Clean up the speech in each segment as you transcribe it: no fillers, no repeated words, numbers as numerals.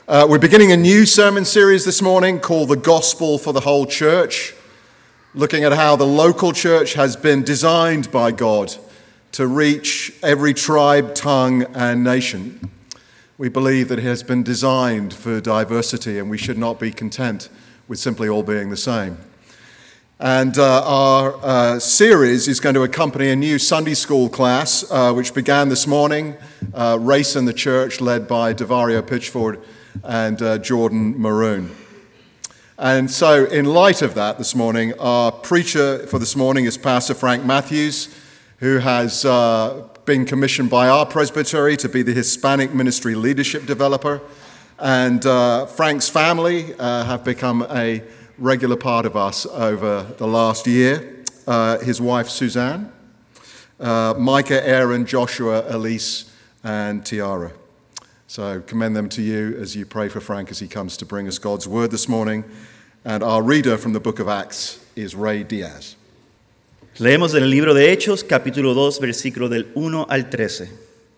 We're beginning a new sermon series this morning called The Gospel for the Whole Church, looking at how the local church has been designed by God to reach every tribe, tongue, and nation. We believe that it has been designed for diversity, and we should not be content with simply all being the same. And our series is going to accompany a new Sunday school class, which began this morning, Race in the Church, led by Davario Pitchford and Jordan Maroon. And so in light of that this morning, our preacher for this morning is Pastor Frank Matthews, who has been commissioned by our presbytery to be the Hispanic ministry leadership developer. And Frank's family have become a regular part of us over the last year. His wife Suzanne, Micah, Aaron, Joshua, Elise, and Tiara. So commend them to you as you pray for Frank as he comes to bring us God's word this morning. And our reader from the book of Acts is Ray Diaz. Leemos en el libro de Hechos, capítulo 2, versículo del 1 al 13.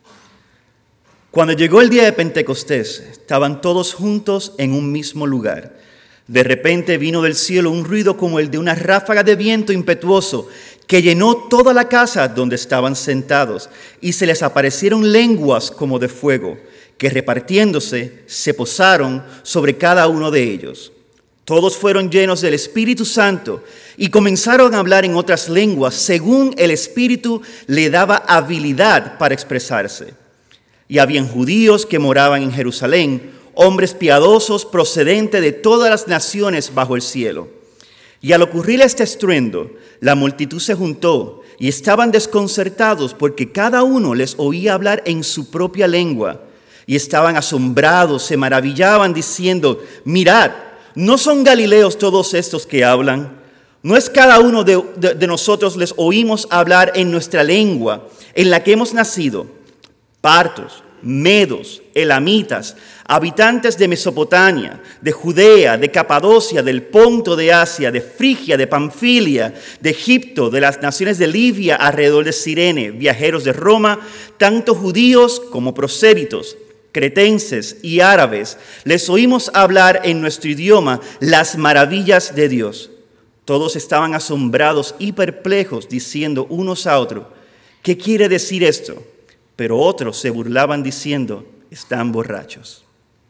Cuando llegó el día de Pentecostés, estaban todos juntos en un mismo lugar. De repente vino del cielo un ruido como el de una ráfaga de viento impetuoso que llenó toda la casa donde estaban sentados, y se les aparecieron lenguas como de fuego, que repartiéndose se posaron sobre cada uno de ellos. Todos fueron llenos del Espíritu Santo y comenzaron a hablar en otras lenguas según el Espíritu le daba habilidad para expresarse. Y habían judíos que moraban en Jerusalén, hombres piadosos procedentes de todas las naciones bajo el cielo. Y al ocurrir este estruendo, la multitud se juntó y estaban desconcertados porque cada uno les oía hablar en su propia lengua. Y estaban asombrados, se maravillaban diciendo: mirad, ¿no son galileos todos estos que hablan? ¿No es cada uno de nosotros les oímos hablar en nuestra lengua, en la que hemos nacido? Partos, medos, elamitas, habitantes de Mesopotamia, de Judea, de Capadocia, del Ponto de Asia, de Frigia, de Panfilia, de Egipto, de las naciones de Libia alrededor de Cirene, viajeros de Roma, tanto judíos como prosélitos, cretenses y árabes, les oímos hablar en nuestro idioma las maravillas de Dios. Todos estaban asombrados y perplejos, diciendo unos a otros: ¿qué quiere decir esto? Pero otros se burlaban diciendo: están borrachos.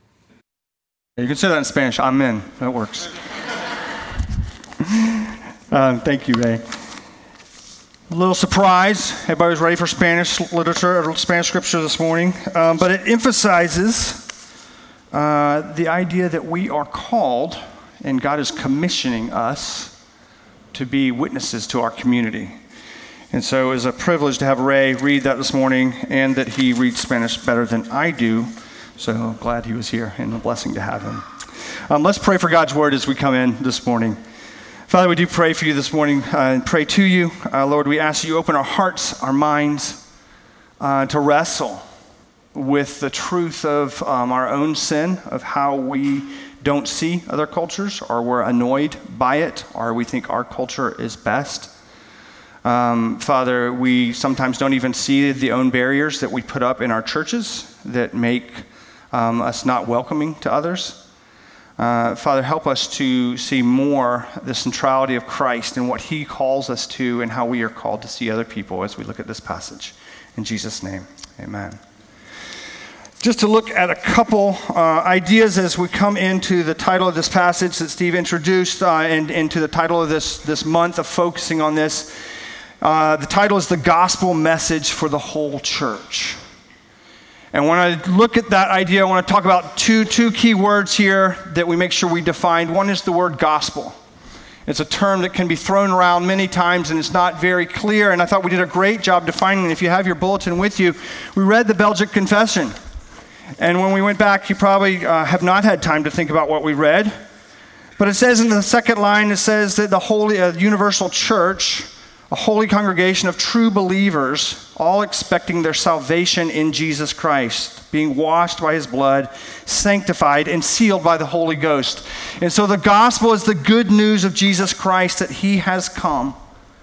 You can say that in Spanish. Amen. That works. Thank you, Ray. A little surprise. Everybody was ready for Spanish literature or Spanish scripture this morning. But it emphasizes the idea that we are called, and God is commissioning us to be witnesses to our community. And so it was a privilege to have Ray read that this morning, and that he reads Spanish better than I do. So glad he was here, and a blessing to have him. Let's pray for God's word as we come in this morning. Father, we do pray for you this morning and pray to you. Lord, we ask you open our hearts, our minds to wrestle with the truth of our own sin, of how we don't see other cultures, or we're annoyed by it, or we think our culture is best. Father, we sometimes don't even see the own barriers that we put up in our churches that make us not welcoming to others. Father, help us to see more the centrality of Christ and what he calls us to, and how we are called to see other people as we look at this passage. In Jesus' name, amen. Just to look at a couple ideas as we come into the title of this passage that Steve introduced, and into the title of this month of focusing on this. The title is The Gospel Message for the Whole Church. And when I look at that idea, I want to talk about two key words here that we make sure we define. One is the word gospel. It's a term that can be thrown around many times, and it's not very clear, and I thought we did a great job defining it. If you have your bulletin with you, we read the Belgic Confession. And when we went back, you probably have not had time to think about what we read. But it says in the second line, it says that the holy universal church, a holy congregation of true believers, all expecting their salvation in Jesus Christ, being washed by his blood, sanctified, and sealed by the Holy Ghost. And so the gospel is the good news of Jesus Christ, that he has come.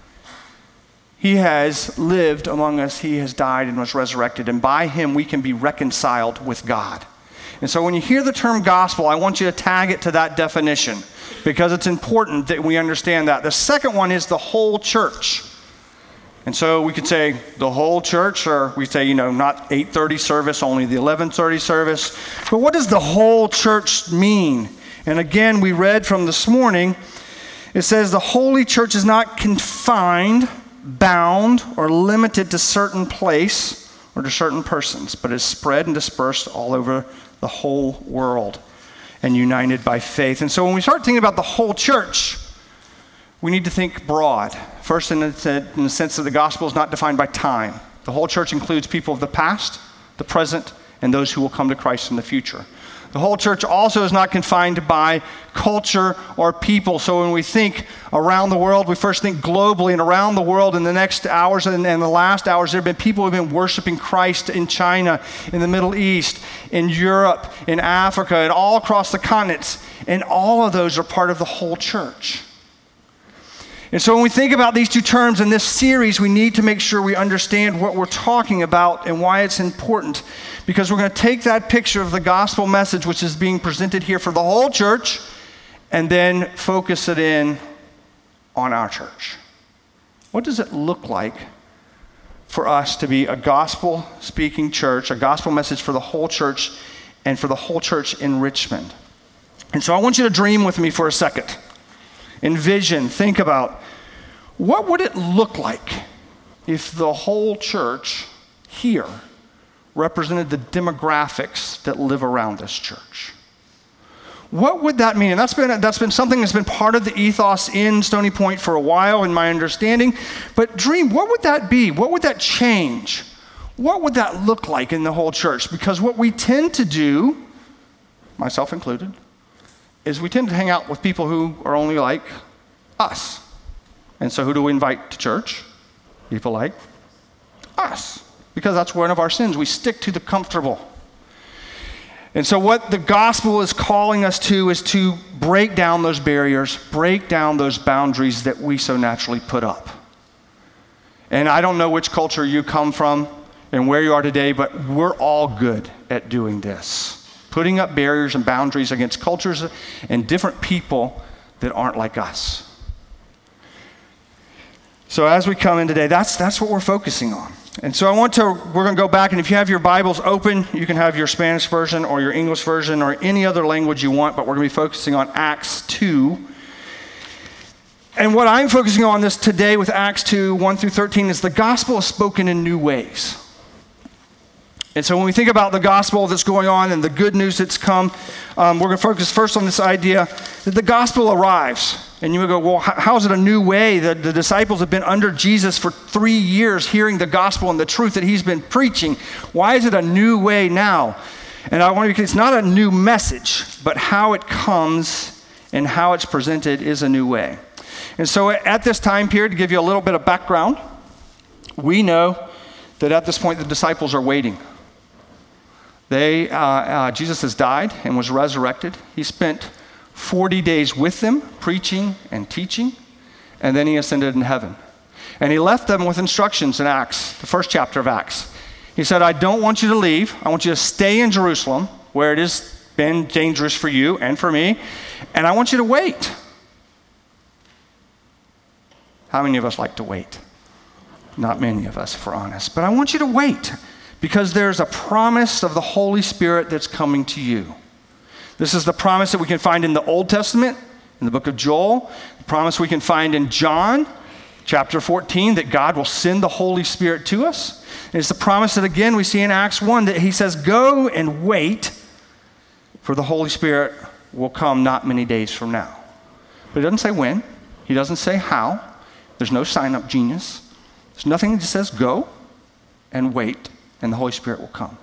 He has lived among us. He has died and was resurrected. And by him we can be reconciled with God. And so when you hear the term gospel, I want you to tag it to that definition because it's important that we understand that. The second one is the whole church. And so we could say the whole church, or we say, not 8:30 service, only the 11:30 service. But what does the whole church mean? And again, we read from this morning, it says the holy church is not confined, bound, or limited to certain place or to certain persons, but is spread and dispersed all over the whole world and united by faith. And so when we start thinking about the whole church, we need to think broad. First, in the sense that the gospel is not defined by time. The whole church includes people of the past, the present, and those who will come to Christ in the future. The whole church also is not confined by culture or people. So when we think around the world, we first think globally, and around the world in the next hours and the last hours, there have been people who have been worshiping Christ in China, in the Middle East, in Europe, in Africa, and all across the continents. And all of those are part of the whole church. And so when we think about these two terms in this series, we need to make sure we understand what we're talking about and why it's important. Because we're going to take that picture of the gospel message, which is being presented here for the whole church, and then focus it in on our church. What does it look like for us to be a gospel-speaking church, a gospel message for the whole church, and for the whole church in Richmond? And so I want you to dream with me for a second. Envision, think about, what would it look like if the whole church here represented the demographics that live around this church? What would that mean? And that's been something that's been part of the ethos in Stony Point for a while, in my understanding. But dream, what would that be? What would that change? What would that look like in the whole church? Because what we tend to do, myself included, is we tend to hang out with people who are only like us. And so who do we invite to church? People like us. Because that's one of our sins. We stick to the comfortable. And so what the gospel is calling us to is to break down those barriers, break down those boundaries that we so naturally put up. And I don't know which culture you come from and where you are today, but we're all good at doing this. Putting up barriers and boundaries against cultures and different people that aren't like us. So as we come in today, that's what we're focusing on. And so we're going to go back, and if you have your Bibles open, you can have your Spanish version or your English version or any other language you want, but we're going to be focusing on Acts 2. And what I'm focusing on this today with Acts 2, 1 through 13, is the gospel is spoken in new ways. And so when we think about the gospel that's going on and the good news that's come, we're going to focus first on this idea that the gospel arrives. And you would go, well, how is it a new way? The disciples have been under Jesus for 3 years hearing the gospel and the truth that he's been preaching. Why is it a new way now? And I want to, it's not a new message, but how it comes and how it's presented is a new way. And so at this time period, to give you a little bit of background, we know that at this point the disciples are waiting. Jesus has died and was resurrected. He spent 40 days with them, preaching and teaching, and then he ascended in heaven. And he left them with instructions in Acts, the first chapter of Acts. He said, I don't want you to leave. I want you to stay in Jerusalem, where it has been dangerous for you and for me, and I want you to wait. How many of us like to wait? Not many of us, if we're honest. But I want you to wait, because there's a promise of the Holy Spirit that's coming to you. This is the promise that we can find in the Old Testament, in the book of Joel, the promise we can find in John, chapter 14, that God will send the Holy Spirit to us. And it's the promise that, again, we see in Acts 1, that he says, go and wait, for the Holy Spirit will come not many days from now. But he doesn't say when. He doesn't say how. There's no sign-up genius. There's nothing that just says go and wait, and the Holy Spirit will come.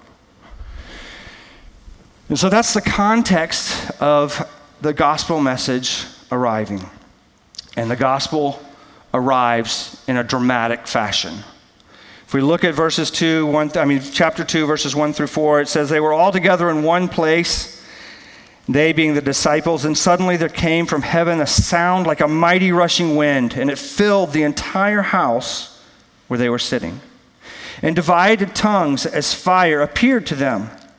And so that's the context of the gospel message arriving. And the gospel arrives in a dramatic fashion. If we look at chapter 2, verses 1 through 4, it says, they were all together in one place, they being the disciples, and suddenly there came from heaven a sound like a mighty rushing wind, and it filled the entire house where they were sitting. And divided tongues as fire appeared to them,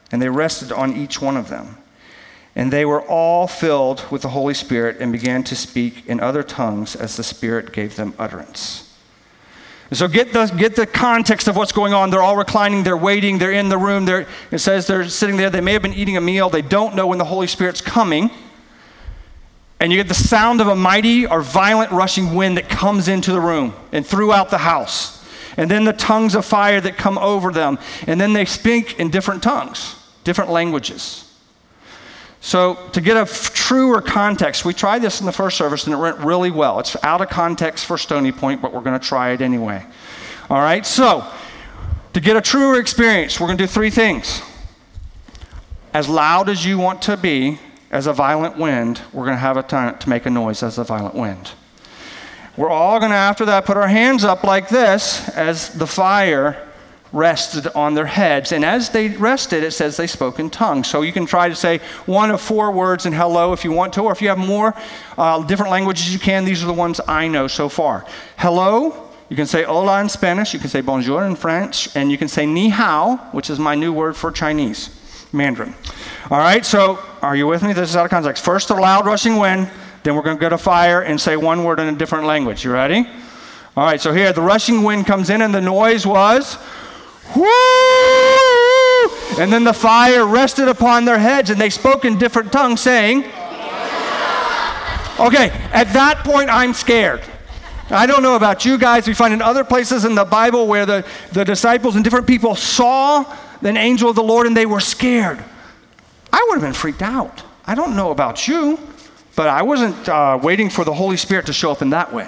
and they rested on each one of them. And they were all filled with the Holy Spirit and began to speak in other tongues as the Spirit gave them utterance. And so get the context of what's going on. They're all reclining, they're waiting, they're in the room. It says they're sitting there. They may have been eating a meal. They don't know when the Holy Spirit's coming. And you get the sound of a mighty or violent rushing wind that comes into the room and throughout the house. And then the tongues of fire that come over them. And then they speak in different tongues, different languages. So to get a truer context, we tried this in the first service and it went really well. It's out of context for Stony Point, but we're going to try it anyway. All right, so to get a truer experience, we're going to do three things. As loud as you want to be as a violent wind, we're going to have a time to make a noise as a violent wind. We're all going to, after that, put our hands up like this as the fire rested on their heads. And as they rested, it says they spoke in tongues. So you can try to say one of four words in hello if you want to, or if you have more different languages you can. These are the ones I know so far. Hello, you can say hola in Spanish, you can say bonjour in French, and you can say ni hao, which is my new word for Chinese, Mandarin. All right, so are you with me? This is out of context. First, a loud rushing wind, then we're going to go to fire and say one word in a different language. You ready? All right, so here, the rushing wind comes in and the noise was whoo! And then the fire rested upon their heads, and they spoke in different tongues, saying, okay, at that point, I'm scared. I don't know about you guys. We find in other places in the Bible where the disciples and different people saw an angel of the Lord, and they were scared. I would have been freaked out. I don't know about you, but I wasn't waiting for the Holy Spirit to show up in that way.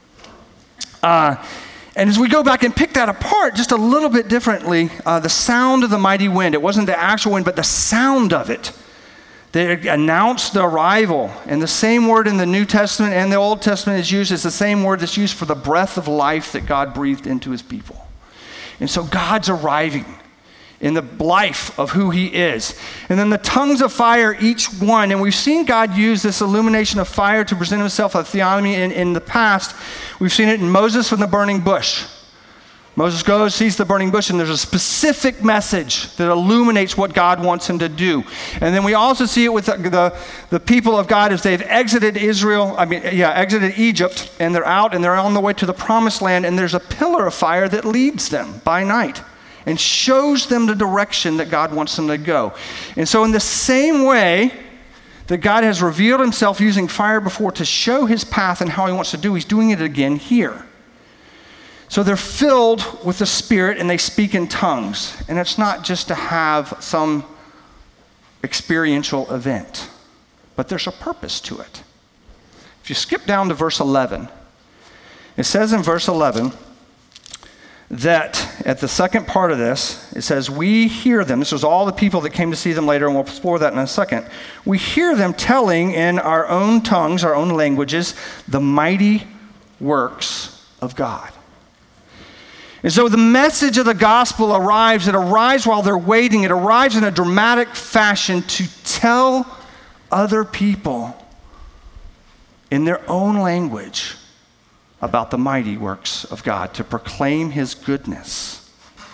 And as we go back and pick that apart just a little bit differently, the sound of the mighty wind, it wasn't the actual wind, but the sound of it. They announced the arrival. And the same word in the New Testament and the Old Testament is used as the same word that's used for the breath of life that God breathed into his people. And so God's arriving in the life of who he is. And then the tongues of fire, each one, and we've seen God use this illumination of fire to present himself a theonomy in the past. We've seen it in Moses from the burning bush. Moses goes, sees the burning bush, and there's a specific message that illuminates what God wants him to do. And then we also see it with the people of God as they've exited exited Egypt, and they're out and they're on the way to the promised land, and there's a pillar of fire that leads them by night and shows them the direction that God wants them to go. And so in the same way that God has revealed himself using fire before to show his path and how he wants to do, he's doing it again here. So they're filled with the Spirit and they speak in tongues. And it's not just to have some experiential event, but there's a purpose to it. If you skip down to verse 11, it says in verse 11, that at the second part of this, it says, we hear them. This was all the people that came to see them later, and we'll explore that in a second. We hear them telling in our own tongues, our own languages, the mighty works of God. And so the message of the gospel arrives. It arrives while they're waiting. It arrives in a dramatic fashion to tell other people in their own language about the mighty works of God, to proclaim his goodness.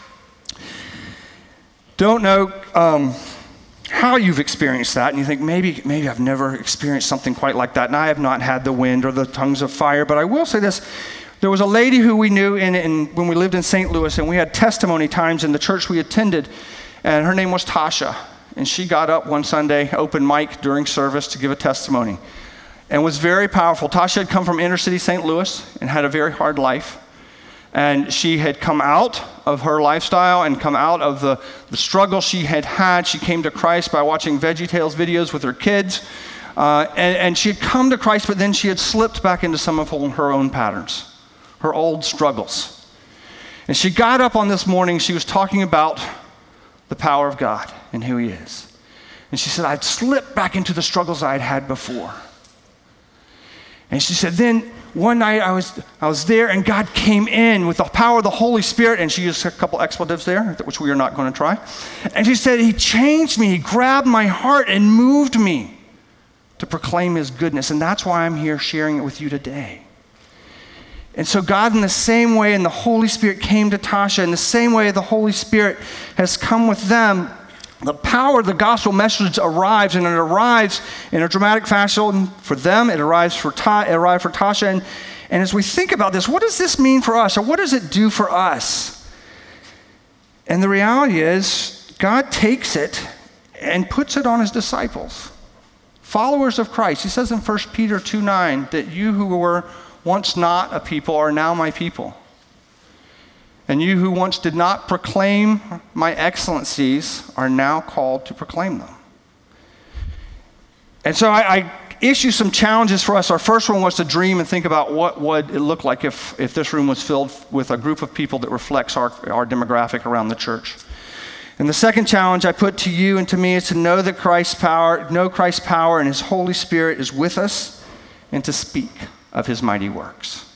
Don't know how you've experienced that, and you think, maybe I've never experienced something quite like that, and I have not had the wind or the tongues of fire, but I will say this. There was a lady who we knew when we lived in St. Louis, and we had testimony times in the church we attended, and her name was Tasha, and she got up one Sunday, open mic during service to give a testimony. And was very powerful. Tasha had come from inner city St. Louis and had a very hard life. And she had come out of her lifestyle and come out of the struggle she had had. She came to Christ by watching VeggieTales videos with her kids. And she had come to Christ, but then she had slipped back into some of her own patterns, her old struggles. And she got up on this morning, she was talking about the power of God and who he is. And she said, I'd slipped back into the struggles I had had before. And she said, then one night I was there and God came in with the power of the Holy Spirit, and she used a couple expletives there, which we are not going to try. And she said, he changed me, he grabbed my heart and moved me to proclaim his goodness. And that's why I'm here sharing it with you today. And so God, in the same way, and the Holy Spirit came to Tasha, in the same way the Holy Spirit has come with them the power of the gospel message arrives, and it arrives in a dramatic fashion for them. It arrived for Tasha. And as we think about this, what does this mean for us, or what does it do for us? And the reality is, God takes it and puts it on his disciples, followers of Christ. He says in 1 Peter 2:9 that you who were once not a people are now my people. And you who once did not proclaim my excellencies are now called to proclaim them. And so I issue some challenges for us. Our first one was to dream and think about what would it look like if this room was filled with a group of people that reflects our demographic around the church. And the second challenge I put to you and to me is to know Christ's power and his Holy Spirit is with us, and to speak of his mighty works.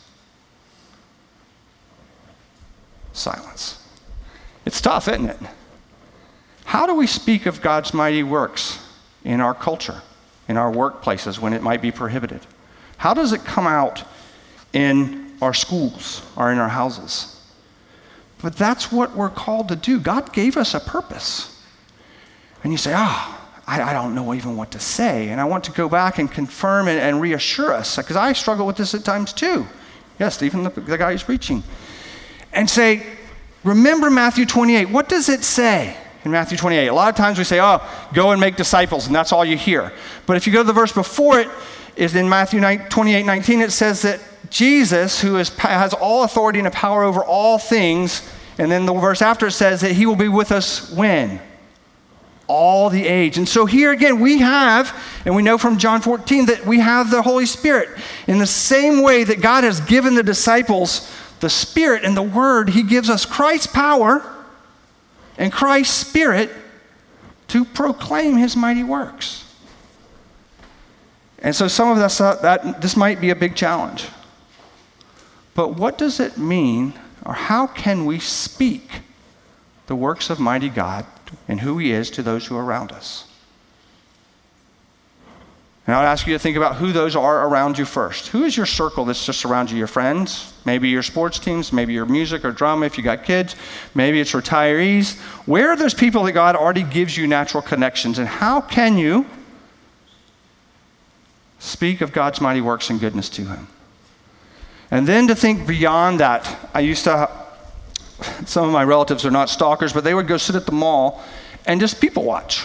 Silence. It's tough, isn't it? How do we speak of God's mighty works in our culture, in our workplaces when it might be prohibited? How does it come out in our schools or in our houses? But that's what we're called to do. God gave us a purpose. And you say, I don't know even what to say. And I want to go back and confirm and reassure us, because I struggle with this at times too. Yes, even the guy who's preaching. And say, remember Matthew 28. What does it say in Matthew 28? A lot of times we say, go and make disciples, and that's all you hear. But if you go to the verse before it, is in Matthew 28:19, it says that Jesus, who has all authority and power over all things, and then the verse after it says that he will be with us when? All the age. And so here again, we have, and we know from John 14, that we have the Holy Spirit. In the same way that God has given the disciples the Spirit and the Word, he gives us Christ's power and Christ's Spirit to proclaim his mighty works. And so some of us thought that this might be a big challenge. But what does it mean, or how can we speak the works of mighty God and who he is to those who are around us? And I would ask you to think about who those are around you first. Who is your circle that's just around you? Your friends, maybe your sports teams, maybe your music or drama if you got kids, maybe it's retirees. Where are those people that God already gives you natural connections, and how can you speak of God's mighty works and goodness to him? And then to think beyond that. Some of my relatives are not stalkers, but they would go sit at the mall and just people watch.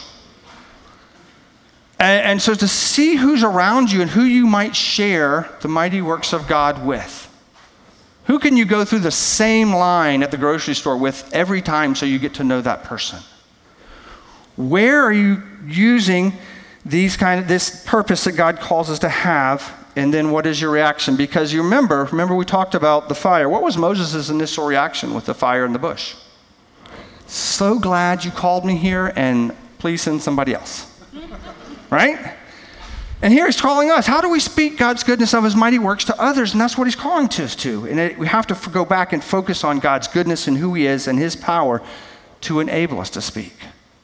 And so to see who's around you and who you might share the mighty works of God with. Who can you go through the same line at the grocery store with every time so you get to know that person? Where are you using this purpose that God calls us to have? And then what is your reaction? Because you remember we talked about the fire. What was Moses' initial reaction with the fire in the bush? So glad you called me here, and please send somebody else. Right? And here he's calling us. How do we speak God's goodness of his mighty works to others? And that's what he's calling us to. And we have to go back and focus on God's goodness and who he is and his power to enable us to speak.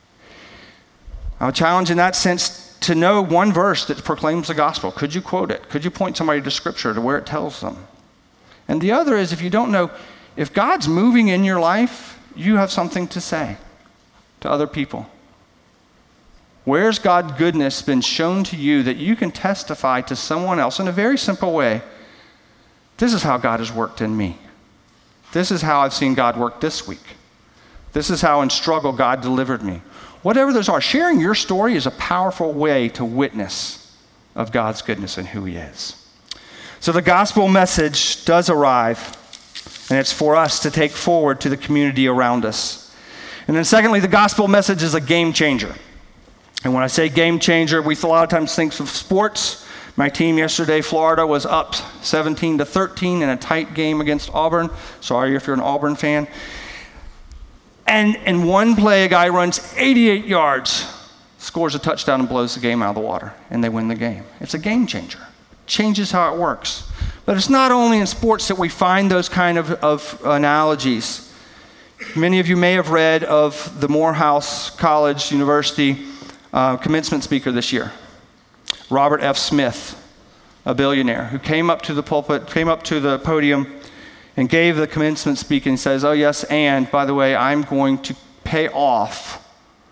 I would challenge in that sense to know one verse that proclaims the gospel. Could you quote it? Could you point somebody to scripture to where it tells them? And the other is, if you don't know, if God's moving in your life, you have something to say to other people. Where's God's goodness been shown to you that you can testify to someone else in a very simple way? This is how God has worked in me. This is how I've seen God work this week. This is how in struggle God delivered me. Whatever those are, sharing your story is a powerful way to witness of God's goodness and who he is. So the gospel message does arrive, and it's for us to take forward to the community around us. And then secondly, the gospel message is a game changer. And when I say game changer, we a lot of times think of sports. My team yesterday, Florida, was up 17-13 in a tight game against Auburn. Sorry if you're an Auburn fan. And in one play, a guy runs 88 yards, scores a touchdown, and blows the game out of the water, and they win the game. It's a game changer. It changes how it works. But it's not only in sports that we find those kind of analogies. Many of you may have read of the Morehouse College University commencement speaker this year, Robert F. Smith, a billionaire, who came up to the podium and gave the commencement speech and says, oh yes, and by the way, I'm going to pay off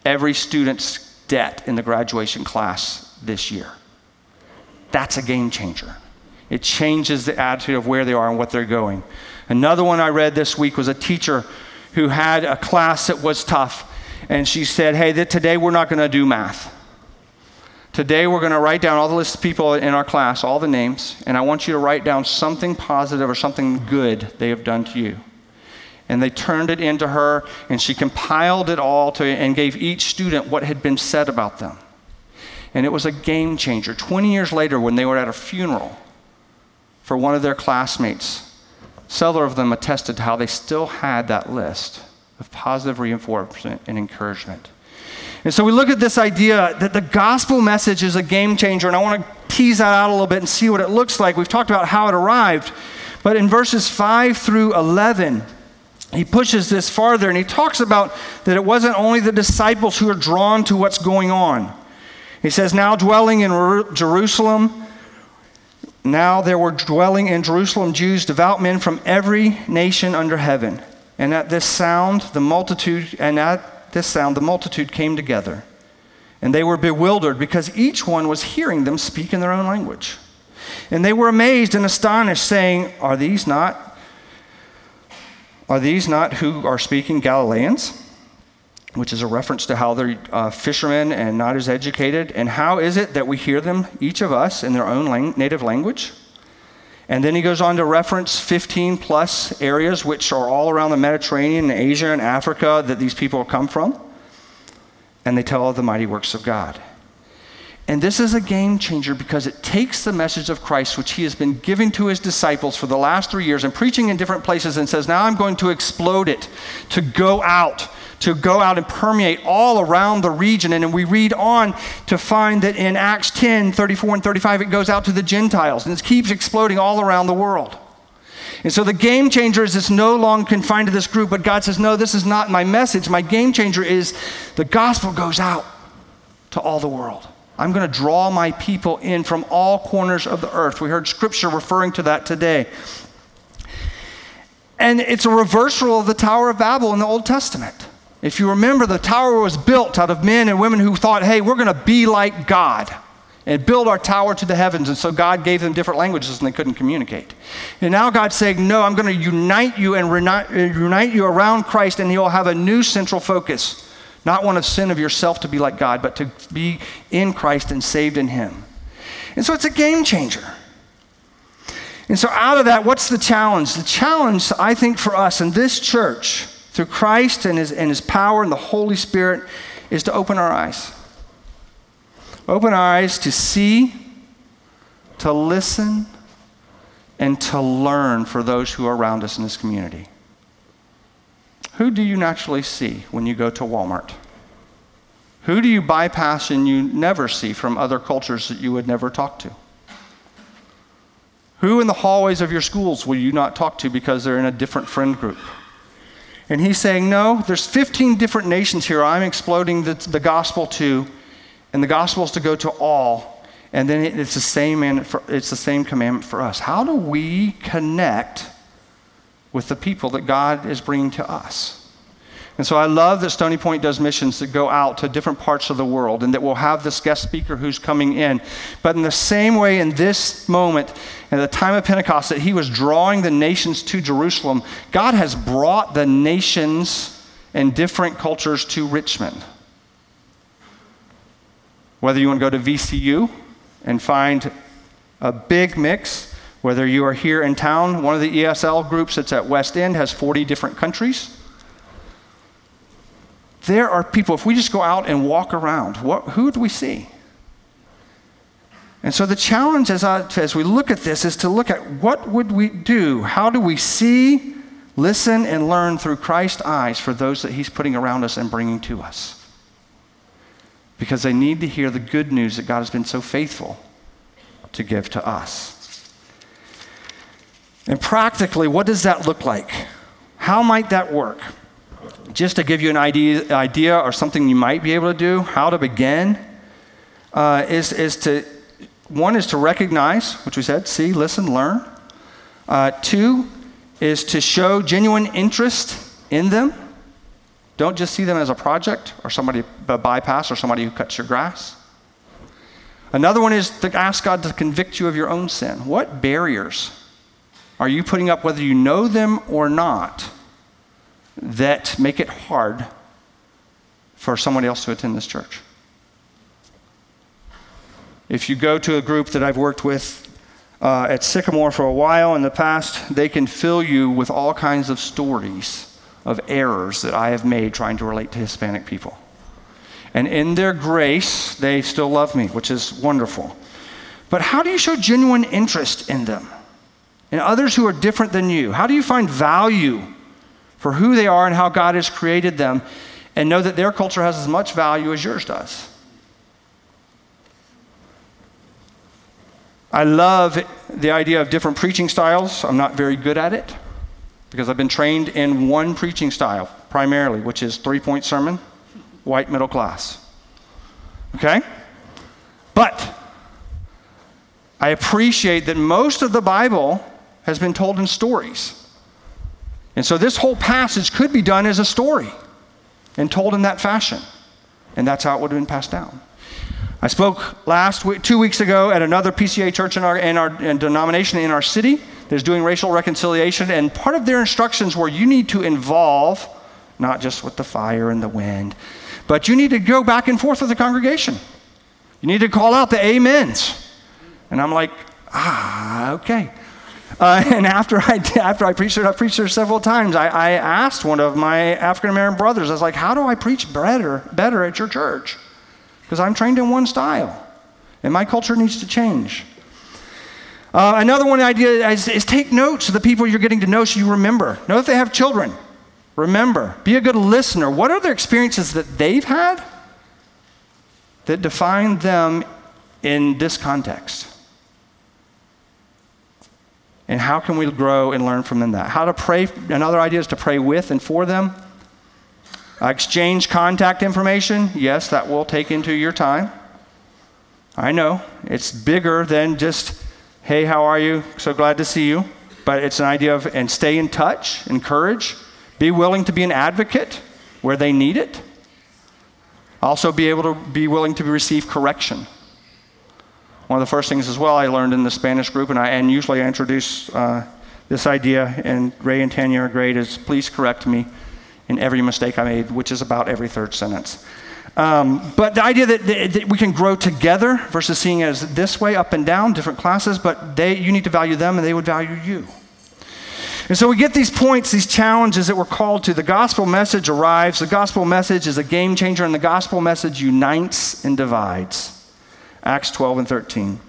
every student's debt in the graduation class this year. That's a game changer. It changes the attitude of where they are and what they're going. Another one I read this week was a teacher who had a class that was tough, and she said, hey, today we're not going to do math. Today we're going to write down all the list of people in our class, all the names, and I want you to write down something positive or something good they have done to you. And they turned it into her, and she compiled it all and gave each student what had been said about them. And it was a game changer. 20 years later, when they were at a funeral for one of their classmates, several of them attested to how they still had that list of positive reinforcement and encouragement. And so we look at this idea that the gospel message is a game changer, and I want to tease that out a little bit and see what it looks like. We've talked about how it arrived, but in verses 5 through 11, he pushes this farther, and he talks about that it wasn't only the disciples who are drawn to what's going on. He says, now there were dwelling in Jerusalem Jews, devout men from every nation under heaven. And at this sound, the multitude came together. And they were bewildered because each one was hearing them speak in their own language. And they were amazed and astonished, saying, Are these not who are speaking Galileans? Which is a reference to how they're fishermen and not as educated. And how is it that we hear them, each of us, in their own native language? And then he goes on to reference 15 plus areas which are all around the Mediterranean, Asia, and Africa that these people come from. And they tell of the mighty works of God. And this is a game changer because it takes the message of Christ, which he has been giving to his disciples for the last 3 years and preaching in different places, and says, now I'm going to explode it, to go out and permeate all around the region. And then we read on to find that in Acts 10, 34 and 35, it goes out to the Gentiles, and it keeps exploding all around the world. And so the game changer is it's no longer confined to this group, but God says, no, this is not my message. My game changer is the gospel goes out to all the world. I'm going to draw my people in from all corners of the earth. We heard scripture referring to that today. And it's a reversal of the Tower of Babel in the Old Testament. If you remember, the tower was built out of men and women who thought, hey, we're going to be like God and build our tower to the heavens. And so God gave them different languages and they couldn't communicate. And now God's saying, no, I'm going to unite you and unite you around Christ, and you'll have a new central focus. Not one of sin of yourself to be like God, but to be in Christ and saved in him. And so it's a game changer. And so out of that, what's the challenge? The challenge, I think, for us in this church, through Christ and his power and the Holy Spirit, is to open our eyes. Open our eyes to see, to listen, and to learn for those who are around us in this community. Who do you naturally see when you go to Walmart? Who do you bypass and you never see from other cultures that you would never talk to? Who in the hallways of your schools will you not talk to because they're in a different friend group? And he's saying, no, there's 15 different nations here I'm exploding the gospel to, and the gospel is to go to all. And then it's the same commandment for us. How do we connect with the people that God is bringing to us? And so I love that Stony Point does missions that go out to different parts of the world, and that we'll have this guest speaker who's coming in. But in the same way, in this moment, at the time of Pentecost, that he was drawing the nations to Jerusalem, God has brought the nations and different cultures to Richmond. Whether you want to go to VCU and find a big mix, whether you are here in town, one of the ESL groups that's at West End has 40 different countries. There are people, if we just go out and walk around, who do we see? And so the challenge as we look at this is to look at what would we do? How do we see, listen, and learn through Christ's eyes for those that he's putting around us and bringing to us? Because they need to hear the good news that God has been so faithful to give to us. And practically, what does that look like? How might that work? Just to give you an idea or something you might be able to do, how to begin, is to recognize, which we said, see, listen, learn. 2 is to show genuine interest in them. Don't just see them as a project or somebody, a bypass or somebody who cuts your grass. Another one is to ask God to convict you of your own sin. What barriers are you putting up, whether you know them or not, that make it hard for somebody else to attend this church? If you go to a group that I've worked with at Sycamore for a while in the past, they can fill you with all kinds of stories of errors that I have made trying to relate to Hispanic people. And in their grace, they still love me, which is wonderful. But how do you show genuine interest in them, in others who are different than you? How do you find value for who they are and how God has created them, and know that their culture has as much value as yours does? I love the idea of different preaching styles. I'm not very good at it because I've been trained in one preaching style primarily, which is 3-point sermon, white middle class. Okay? But I appreciate that most of the Bible has been told in stories. And so this whole passage could be done as a story and told in that fashion. And that's how it would have been passed down. I spoke 2 weeks ago at another PCA church in our denomination in our city that's doing racial reconciliation, and part of their instructions were you need to involve, not just with the fire and the wind, but you need to go back and forth with the congregation. You need to call out the amens. And I'm like, okay. And after I preached there, I preached there several times, I asked one of my African-American brothers, I was like, how do I preach better at your church? Because I'm trained in one style, and my culture needs to change. Another one idea is take notes of the people you're getting to know so you remember. Know if they have children. Remember. Be a good listener. What are the experiences that they've had that define them in this context? And how can we grow and learn from them that? How to pray. Another idea is to pray with and for them. Exchange contact information. Yes, that will take into your time. I know. It's bigger than just, hey, how are you? So glad to see you. But it's an idea of, and stay in touch, encourage, be willing to be an advocate where they need it. Also be able to be willing to receive correction. One of the first things as well I learned in the Spanish group, and usually I introduce this idea, and Ray and Tanya are great, is please correct me in every mistake I made, which is about every third sentence. But the idea that we can grow together versus seeing it as this way, up and down, different classes, but you need to value them and they would value you. And so we get these points, these challenges that we're called to. The gospel message arrives. The gospel message is a game changer, and the gospel message unites and divides. Acts 12 and 13.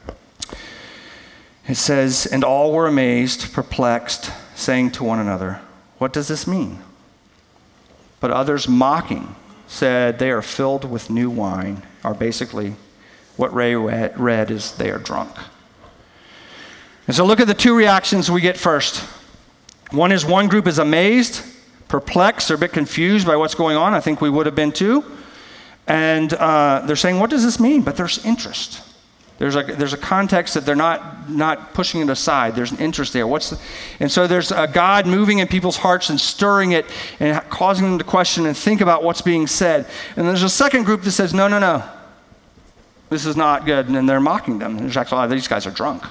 It says, and all were amazed, perplexed, saying to one another, what does this mean? But others mocking said they are filled with new wine, or basically what Ray read is they are drunk. And so look at the two reactions we get first. One group is amazed, perplexed, they're a bit confused by what's going on. I think we would have been too. And they're saying, what does this mean? But there's interest. There's a context that they're not pushing it aside. There's an interest there. And so there's a God moving in people's hearts and stirring it and causing them to question and think about what's being said. And there's a second group that says, no, this is not good. And then they're mocking them. There's actually, these guys are drunk.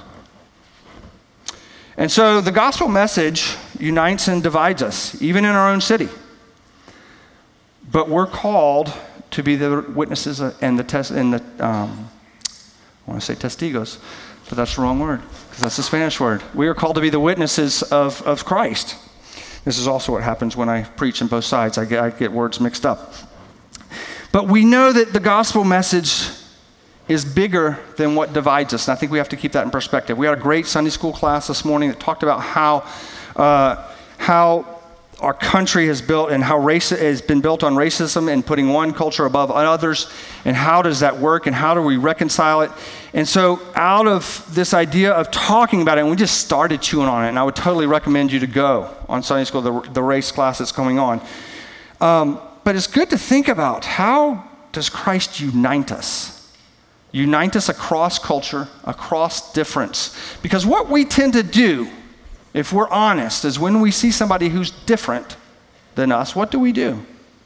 And so the gospel message unites and divides us, even in our own city. But we're called to be the witnesses and I want to say testigos, but that's the wrong word because that's the Spanish word. We are called to be the witnesses of Christ. This is also what happens when I preach on both sides. I get words mixed up. But we know that the gospel message is bigger than what divides us. And I think we have to keep that in perspective. We had a great Sunday school class this morning that talked about how our country has built and how race has been built on racism and putting one culture above others, and how does that work and how do we reconcile it? And so out of this idea of talking about it, and we just started chewing on it, and I would totally recommend you to go on Sunday school, the race class that's going on. But it's good to think about, how does Christ unite us? Unite us across culture, across difference. Because what we tend to do, if we're honest, is when we see somebody who's different than us, what do?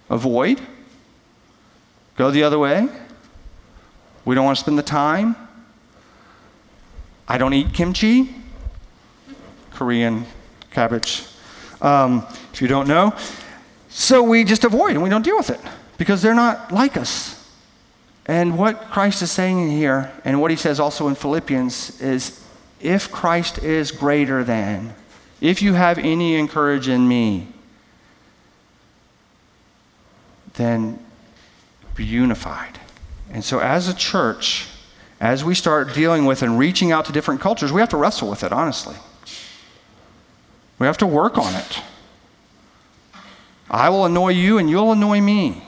avoid, go the other way. We don't want to spend the time. I don't eat kimchi, Korean cabbage, if you don't know. So we just avoid and we don't deal with it because they're not like us. And what Christ is saying here, and what he says also in Philippians, is if Christ is greater than, if you have any encourage in me, then be unified. And so as a church, as we start dealing with and reaching out to different cultures, we have to wrestle with it, honestly. We have to work on it. I will annoy you and you'll annoy me.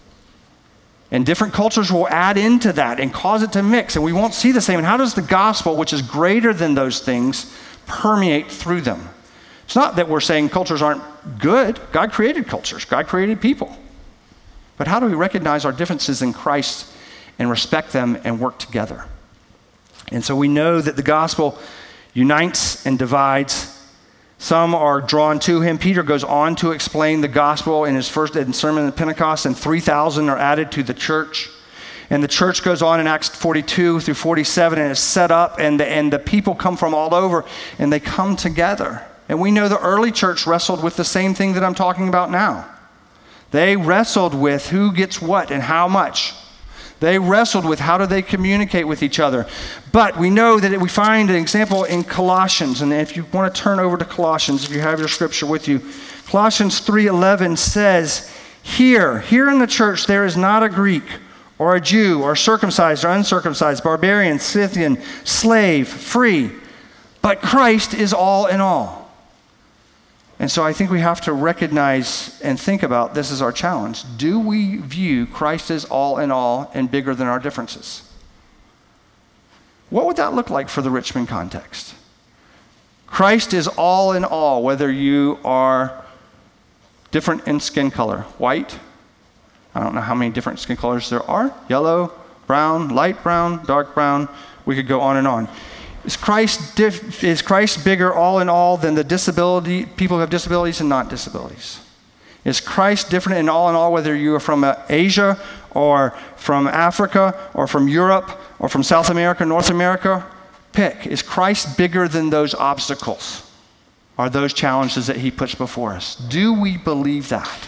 And different cultures will add into that and cause it to mix, and we won't see the same. And how does the gospel, which is greater than those things, permeate through them? It's not that we're saying cultures aren't good. God created cultures. God created people. But how do we recognize our differences in Christ and respect them and work together? And so we know that the gospel unites and divides. Some are drawn to him. Peter goes on to explain the gospel in his first sermon at Pentecost, and 3,000 are added to the church. And the church goes on in Acts 42 through 47, and it's set up, and the people come from all over, and they come together. And we know the early church wrestled with the same thing that I'm talking about now. They wrestled with who gets what and how much. They wrestled with how do they communicate with each other. But we know that we find an example in Colossians. And if you want to turn over to Colossians, if you have your scripture with you, Colossians 3:11 says, here in the church, there is not a Greek or a Jew or circumcised or uncircumcised, barbarian, Scythian, slave, free, but Christ is all in all. And so I think we have to recognize and think about this as our challenge. Do we view Christ as all in all and bigger than our differences? What would that look like for the Richmond context? Christ is all in all, whether you are different in skin color. White, I don't know how many different skin colors there are. Yellow, brown, light brown, dark brown. We could go on and on. Is Christ bigger all in all than the people who have disabilities and not disabilities? Is Christ different in all, whether you are from Asia or from Africa or from Europe or from South America, North America? Pick. Is Christ bigger than those obstacles or those challenges that he puts before us? Do we believe that?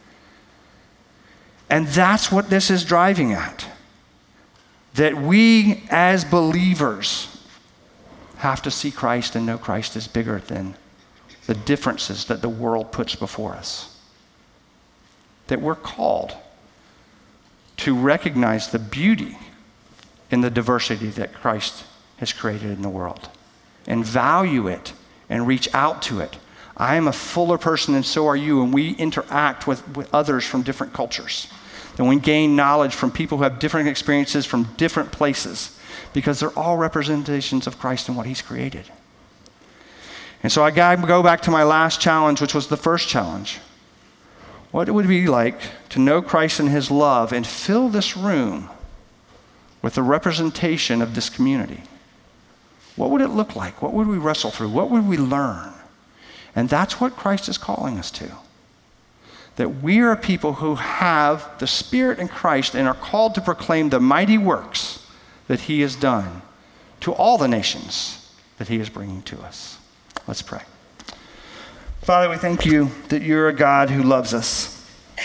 And that's what this is driving at. That we as believers have to see Christ and know Christ is bigger than the differences that the world puts before us. That we're called to recognize the beauty in the diversity that Christ has created in the world and value it and reach out to it. I am a fuller person and so are you, and we interact with others from different cultures. And we gain knowledge from people who have different experiences from different places, because they're all representations of Christ and what he's created. And so I got to go back to my last challenge, which was the first challenge. What would it be like to know Christ and his love and fill this room with the representation of this community? What would it look like? What would we wrestle through? What would we learn? And that's what Christ is calling us to. That we are a people who have the Spirit in Christ and are called to proclaim the mighty works that he has done to all the nations that he is bringing to us. Let's pray. Father, we thank you that you're a God who loves us.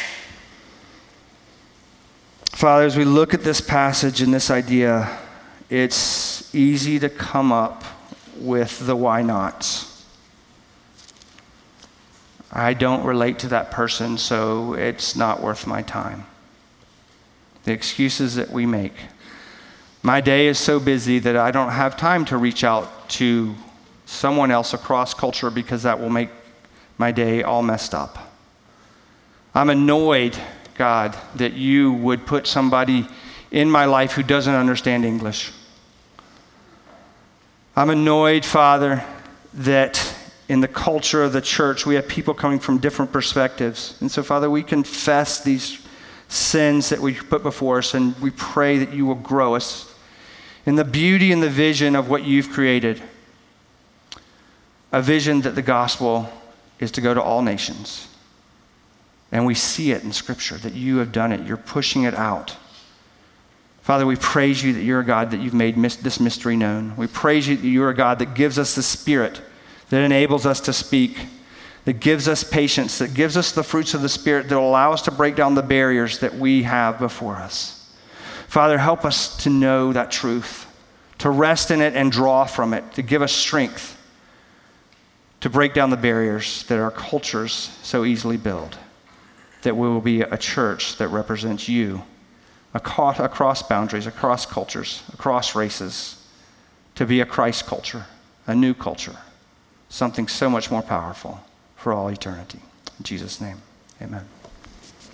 Father, as we look at this passage and this idea, it's easy to come up with the why nots. I don't relate to that person, so it's not worth my time. The excuses that we make. My day is so busy that I don't have time to reach out to someone else across culture because that will make my day all messed up. I'm annoyed, God, that you would put somebody in my life who doesn't understand English. I'm annoyed, Father, that in the culture of the church we have people coming from different perspectives. And so, Father, we confess these sins that we put before us, and we pray that you will grow us in the beauty and the vision of what you've created. A vision that the gospel is to go to all nations. And we see it in Scripture, that you have done it. You're pushing it out. Father, we praise you that you're a God that you've made this mystery known. We praise you that you're a God that gives us the Spirit, that enables us to speak, that gives us patience, that gives us the fruits of the Spirit that will allow us to break down the barriers that we have before us. Father, help us to know that truth, to rest in it and draw from it, to give us strength to break down the barriers that our cultures so easily build, that we will be a church that represents you across boundaries, across cultures, across races, to be a Christ culture, a new culture, something so much more powerful for all eternity. In Jesus' name, amen.